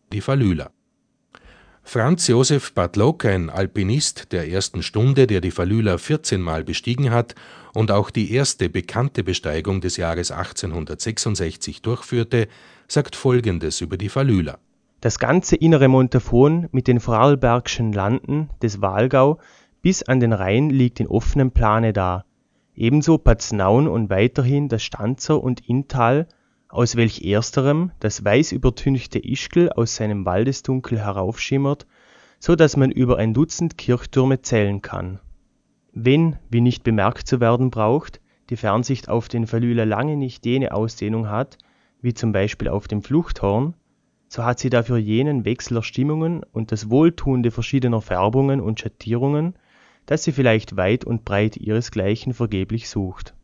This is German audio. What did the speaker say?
die Falüla. Franz Josef Bartlock, ein Alpinist der ersten Stunde, der die Falüla 14 Mal bestiegen hat und auch die erste bekannte Besteigung des Jahres 1866 durchführte, sagt Folgendes über die Falüla: Das ganze innere Montafon mit den Vorarlbergschen Landen des Walgau bis an den Rhein liegt in offenem Plane da, ebenso Paznaun und weiterhin das Stanzer und Inntal, aus welch ersterem das weiß übertünchte Ischgl aus seinem Waldesdunkel heraufschimmert, so daß man über ein Dutzend Kirchtürme zählen kann. Wenn, wie nicht bemerkt zu werden braucht, die Fernsicht auf den Falüla lange nicht jene Ausdehnung hat, wie zum Beispiel auf dem Fluchthorn, so hat sie dafür jenen Wechsel der Stimmungen und das Wohltuende verschiedener Färbungen und Schattierungen, dass sie vielleicht weit und breit ihresgleichen vergeblich sucht